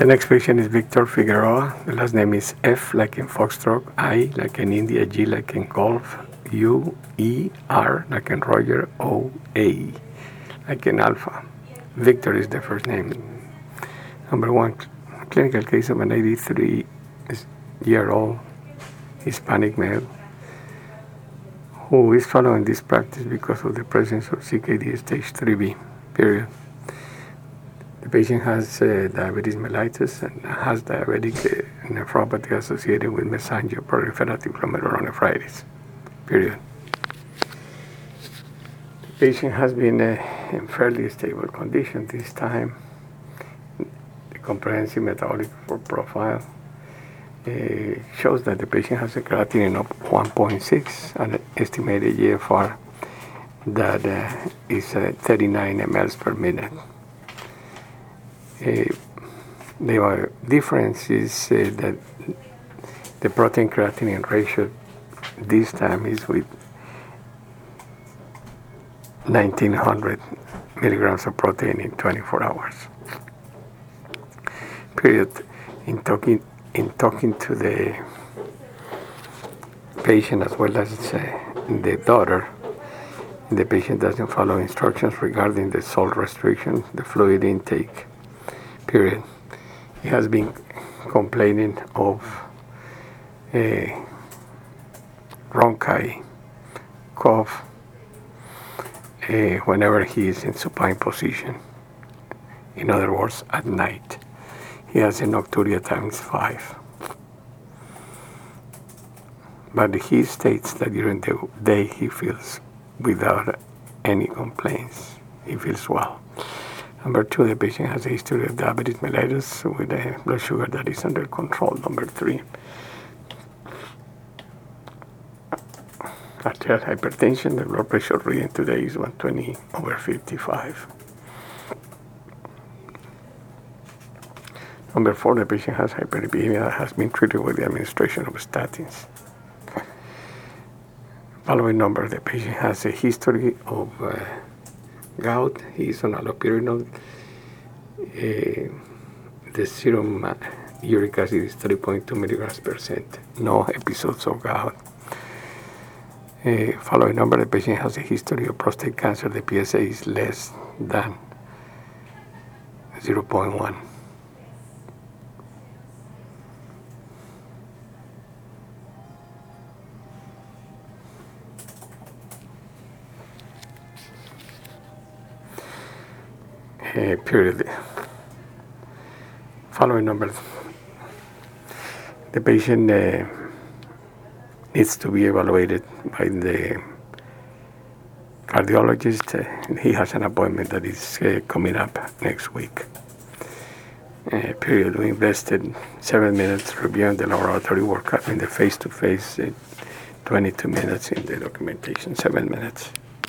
The next patient is Victor Figueroa. The last name is F like in Foxtrot, I like in India, G like in Golf, U, E, R like in Roger, O, A like in Alpha. Victor is the first name. Number one, clinical case of an 83-year-old Hispanic male who is following this practice because of the presence of CKD stage 3B, period. The patient has diabetes mellitus and has diabetic nephropathy associated with mesangial proliferative glomerulonephritis, period. The patient has been in fairly stable condition this time. The comprehensive metabolic profile shows that the patient has a creatinine of 1.6 and an estimated GFR that is 39 mLs per minute. The difference is that the protein creatinine ratio this time is with 1900 milligrams of protein in 24 hours. Period. In talking to the patient as well as the daughter, the patient doesn't follow instructions regarding the salt restriction, the fluid intake, period. He has been complaining of bronchi, cough, whenever he is in supine position. In other words, at night. He has a nocturia times 5. But he states that during the day he feels without any complaints. He feels well. Number 2, the patient has a history of diabetes mellitus with a blood sugar that is under control. Number 3, arterial hypertension. The blood pressure reading today is 120/55. Number 4, the patient has hyperlipidemia that has been treated with the administration of statins. Following number, the patient has a history of gout. He is on allopurinol. The serum uric acid is 3.2 milligrams per cent. No episodes of gout. Following number, the patient has a history of prostate cancer. The PSA is less than 0.1. Period. Following numbers. The patient needs to be evaluated by the cardiologist. He has an appointment that is coming up next week. Period. We invested 7 minutes reviewing the laboratory workup in the face-to-face, 22 minutes in the documentation, 7 minutes.